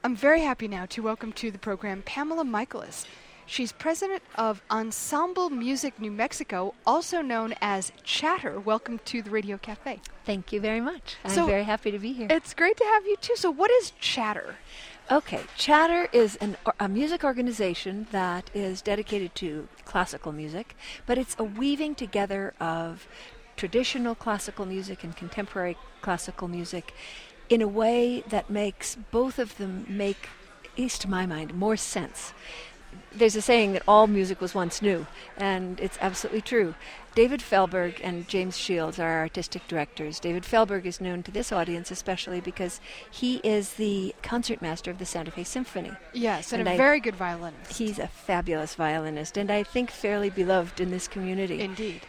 I'm very happy now to welcome to the program Pamela Michaelis. She's president of Ensemble Music New Mexico, also known as Chatter. Welcome to the Radio Cafe. Thank you very much. I'm very happy to be here. It's great to have you too. So what is Chatter? Okay, Chatter is a music organization that is dedicated to classical music, but it's a weaving together of traditional classical music and contemporary classical music in a way that makes both of them make, at least to my mind, more sense. There's a saying that all music was once new, and it's absolutely true. David Fehlberg and James Shields are our artistic directors. David Fehlberg is known to this audience especially because he is the concertmaster of the Santa Fe Symphony. Yes, and a very good violinist. He's a fabulous violinist, and I think fairly beloved in this community. Indeed.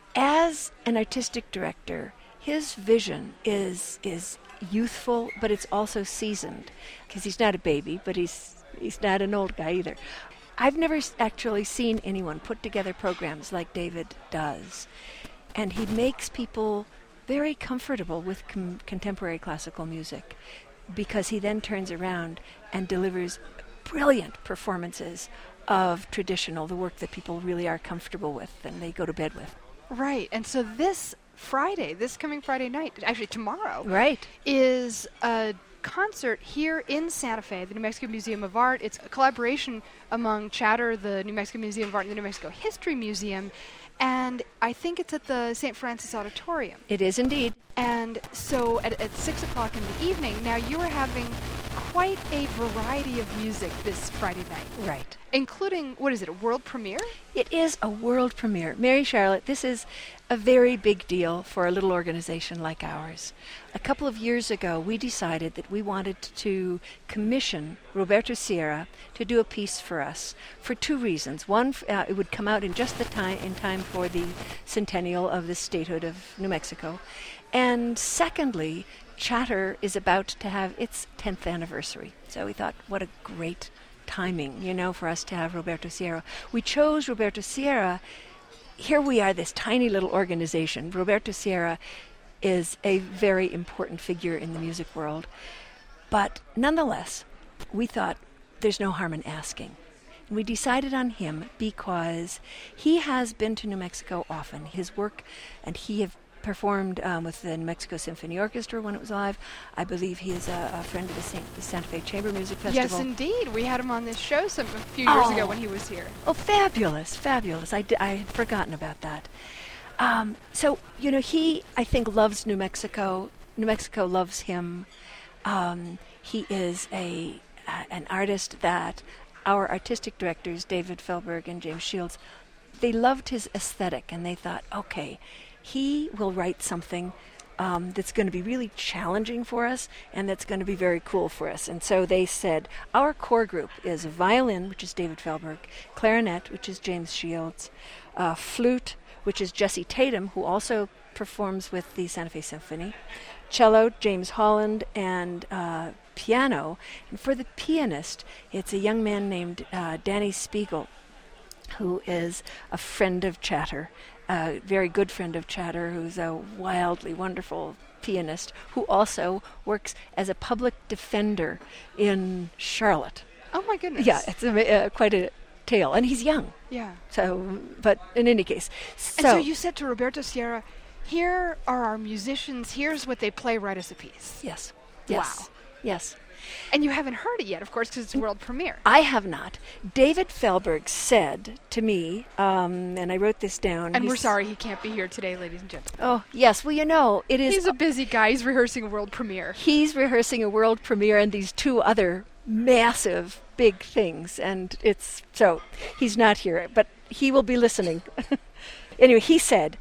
As an artistic director, his vision is youthful, but it's also seasoned, because he's not a baby, but he's not an old guy either. I've never actually seen anyone put together programs like David does, and he makes people very comfortable with contemporary classical music, because he then turns around and delivers brilliant performances of traditional, the work that people really are comfortable with and they go to bed with. Right, and so this coming Friday night, actually tomorrow, right, is a concert here in Santa Fe, the New Mexico Museum of Art. It's a collaboration among Chatter, the New Mexico Museum of Art, and the New Mexico History Museum, and I think it's at the St. Francis Auditorium. It is indeed. And so at 6 o'clock in the evening, now you are having quite a variety of music this Friday night. Right. Including, what is it, a world premiere? It is a world premiere. Mary Charlotte, this is a very big deal for a little organization like ours. A couple of years ago, we decided that we wanted to commission Roberto Sierra to do a piece for us for two reasons. One, it would come out in just in time for the centennial of the statehood of New Mexico. And secondly, Chatter is about to have its 10th anniversary. So we thought, what a great timing, for us to have Roberto Sierra. We chose Roberto Sierra. Here we are, this tiny little organization. Roberto Sierra is a very important figure in the music world. But nonetheless, we thought there's no harm in asking. And we decided on him because he has been to New Mexico often. His work, and he have performed with the New Mexico Symphony Orchestra when it was live. I believe he is a friend of the Santa Fe Chamber Music Festival. Yes, indeed. We had him on this show a few years ago when he was here. Oh, fabulous, fabulous. I had forgotten about that. So, he, I think, loves New Mexico. New Mexico loves him. He is an artist that our artistic directors, David Fehlberg and James Shields, they loved his aesthetic, and they thought, okay, he will write something that's going to be really challenging for us and that's going to be very cool for us. And so they said, our core group is violin, which is David Fehlberg, clarinet, which is James Shields, flute, which is Jesse Tatum, who also performs with the Santa Fe Symphony, cello, James Holland, and piano. And for the pianist, it's a young man named Danny Spiegel, who is a friend of Chatter, a very good friend of Chatter, who's a wildly wonderful pianist, who also works as a public defender in Charlotte. Oh, my goodness. Yeah, it's quite a tale. And he's young. Yeah. So, but in any case. And so you said to Roberto Sierra, here are our musicians, here's what they play, write us a piece. Yes. Wow. Yes. And you haven't heard it yet, of course, because it's a world premiere. I have not. David Fehlberg said to me, and I wrote this down. And we're sorry he can't be here today, ladies and gentlemen. Oh, yes. Well, it is... He's a busy guy. He's rehearsing a world premiere. He's rehearsing a world premiere and these two other massive, big things. And so he's not here, but he will be listening. Anyway, he said...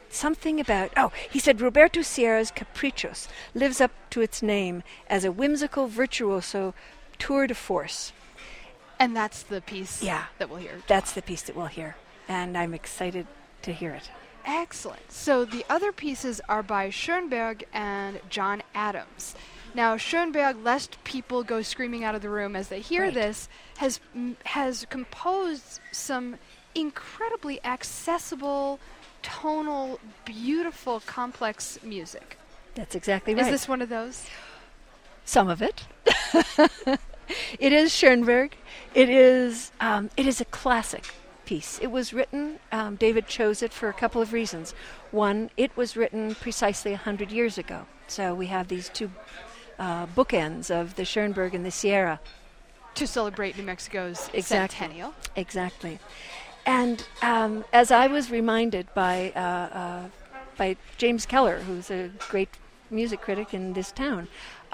he said Roberto Sierra's Caprichos lives up to its name as a whimsical virtuoso tour de force. And that's the piece that we'll hear. That's the piece that we'll hear. And I'm excited to hear it. Excellent. So the other pieces are by Schoenberg and John Adams. Now, Schoenberg, lest people go screaming out of the room as they hear this, has composed some incredibly accessible, tonal, beautiful, complex music. That's exactly right. Is this one of those? Some of it. It is Schoenberg. It is a classic piece. It was written, David chose it for a couple of reasons. One, it was written precisely 100 years ago. So we have these two bookends of the Schoenberg and the Sierra. To celebrate New Mexico's centennial. Exactly. And as I was reminded by James Keller, who's a great music critic in this town,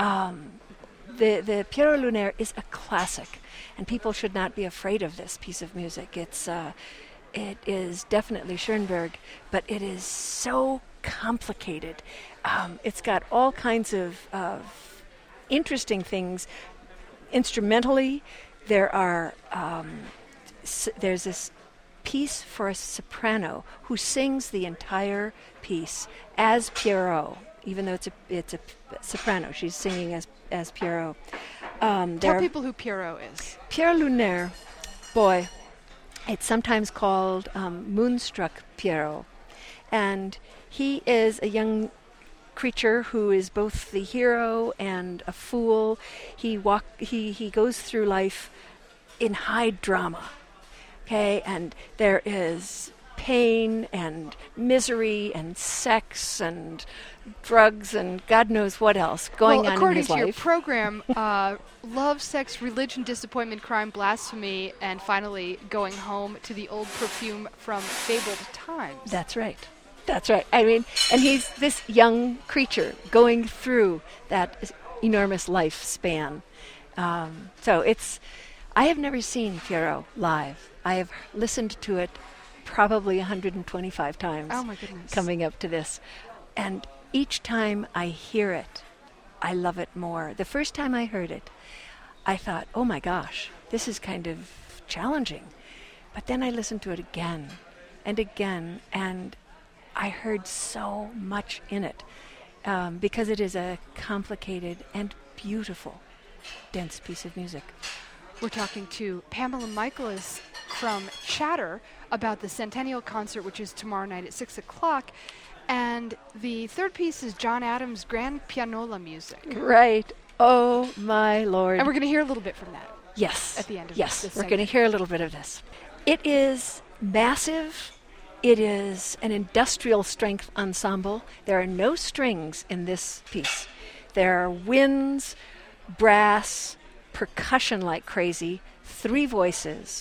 the Pierrot Lunaire is a classic, and people should not be afraid of this piece of music. It is definitely Schoenberg, but it is so complicated. It's got all kinds of interesting things. Instrumentally, there's this piece for a soprano who sings the entire piece as Pierrot, even though it's a soprano. She's singing as Pierrot. Tell people who Pierrot is. Pierre Lunaire, boy, it's sometimes called Moonstruck Pierrot, and he is a young creature who is both the hero and a fool. He goes through life in high drama. Okay, and there is pain and misery and sex and drugs and God knows what else going on in his life. According to your program, love, sex, religion, disappointment, crime, blasphemy, and finally going home to the old perfume from fabled times. That's right. That's right. I mean, and he's this young creature going through that enormous lifespan. So I have never seen Pierrot live. I have listened to it probably 125 times. Oh my goodness. Coming up to this. And each time I hear it, I love it more. The first time I heard it, I thought, oh my gosh, this is kind of challenging. But then I listened to it again and again, and I heard so much in it because it is a complicated and beautiful, dense piece of music. We're talking to Pamela Michaelis from Chatter about the Centennial Concert, which is tomorrow night at 6 o'clock. And the third piece is John Adams' Grand Pianola music. Right. Oh, my Lord. And we're going to hear a little bit from that. Yes. At the end of this segment. We're going to hear a little bit of this. It is massive. It is an industrial strength ensemble. There are no strings in this piece. There are winds, brass, percussion like crazy, 3 voices,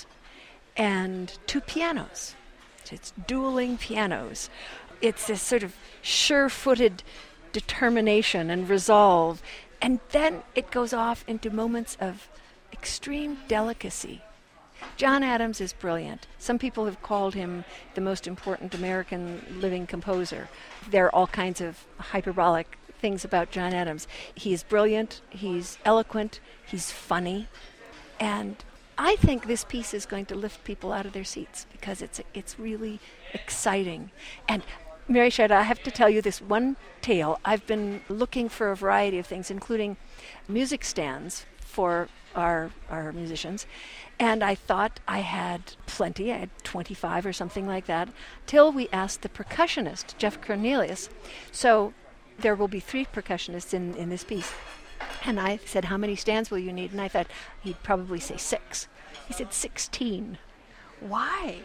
and 2 pianos. So it's dueling pianos. It's this sort of sure-footed determination and resolve. And then it goes off into moments of extreme delicacy. John Adams is brilliant. Some people have called him the most important American living composer. There are all kinds of hyperbolic things about John Adams. He's brilliant, he's eloquent, he's funny, and I think this piece is going to lift people out of their seats because it's really exciting. And Mary Shedd, I have to tell you this one tale. I've been looking for a variety of things, including music stands for our musicians, and I thought I had plenty. I had 25 or something like that, till we asked the percussionist, Jeff Cornelius. So there will be 3 percussionists in this piece. And I said, how many stands will you need? And I thought he'd probably say 6. He said 16. Why?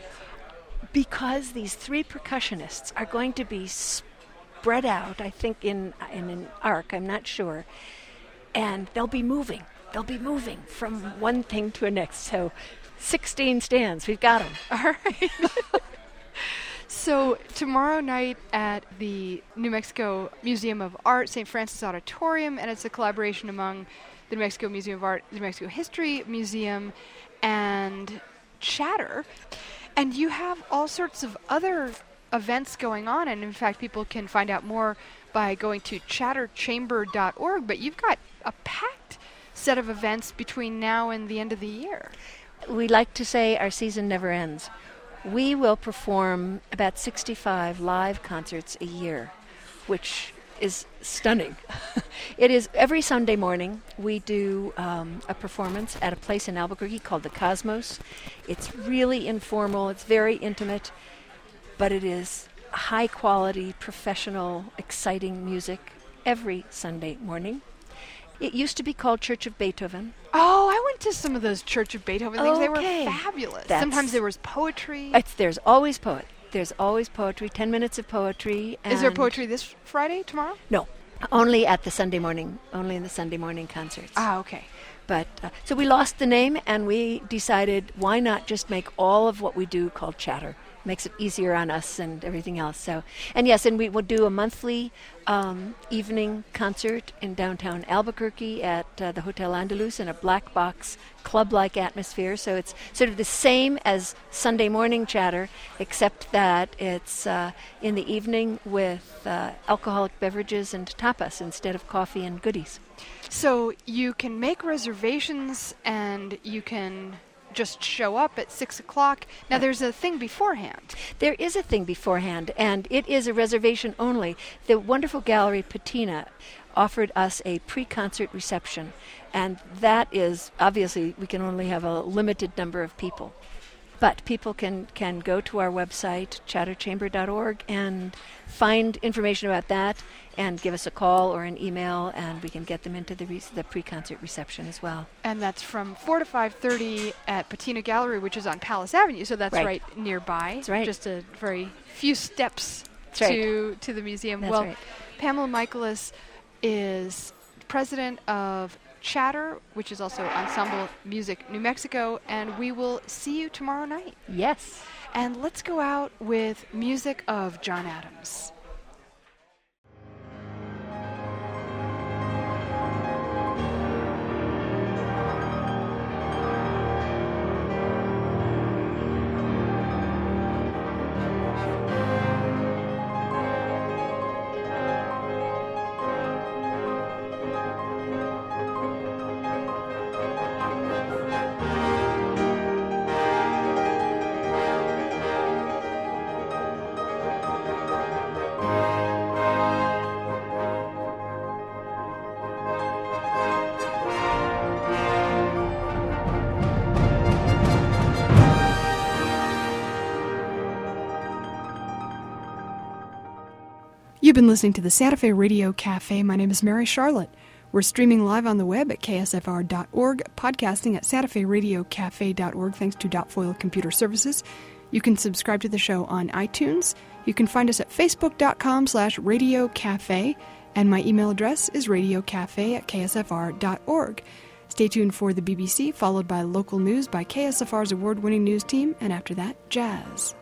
Because these 3 percussionists are going to be spread out, I think, in an arc, I'm not sure, and they'll be moving. They'll be moving from one thing to the next. So 16 stands, we've got them. All right. So tomorrow night at the New Mexico Museum of Art, St. Francis Auditorium, and it's a collaboration among the New Mexico Museum of Art, the New Mexico History Museum, and Chatter. And you have all sorts of other events going on, and in fact people can find out more by going to chatterchamber.org, but you've got a packed set of events between now and the end of the year. We like to say our season never ends. We will perform about 65 live concerts a year, which is stunning. It is every Sunday morning we do a performance at a place in Albuquerque called the Cosmos. It's really informal, it's very intimate, but it is high quality, professional, exciting music every Sunday morning. It used to be called Church of Beethoven. Oh, I went to some of those Church of Beethoven things. They were Okay. fabulous. That's- Sometimes there was poetry. There's always There's always poetry, 10 minutes of poetry. Is there and- poetry this Friday, tomorrow? No, only at the Sunday morning, only in the Sunday morning concerts. Ah, okay. But so we lost the name, and we decided why not just make all of what we do called Chatter. Makes it easier on us and everything else. So, and yes, and we will do a monthly evening concert in downtown Albuquerque at the Hotel Andalus in a black box club-like atmosphere. So it's sort of the same as Sunday morning Chatter, except that it's in the evening with alcoholic beverages and tapas instead of coffee and goodies. So you can make reservations and you can just show up at 6 o'clock. Now, there's a thing beforehand. There is a thing beforehand, and it is a reservation only. The wonderful gallery Patina offered us a pre-concert reception, and that is, obviously, we can only have a limited number of people. But people can go to our website, chatterchamber.org, and find information about that and give us a call or an email, and we can get them into the pre-concert reception as well. And that's from 4 to 5:30 at Patina Gallery, which is on Palace Avenue, so that's right nearby. That's right. Just a very few steps That's to the museum. That's well, right. Pamela Michaelis is president of Chatter, which is also Ensemble Music New Mexico, and we will see you tomorrow night. Yes. And let's go out with music of John Adams. You've been listening to the Santa Fe Radio Cafe. My name is Mary Charlotte. We're streaming live on the web at ksfr.org, podcasting at santaferadiocafe.org thanks to Dotfoil Computer Services. You can subscribe to the show on iTunes. You can find us at facebook.com/Radio Cafe, and my email address is radiocafe@ksfr.org. Stay tuned for the BBC, followed by local news by KSFR's award-winning news team, and after that, jazz.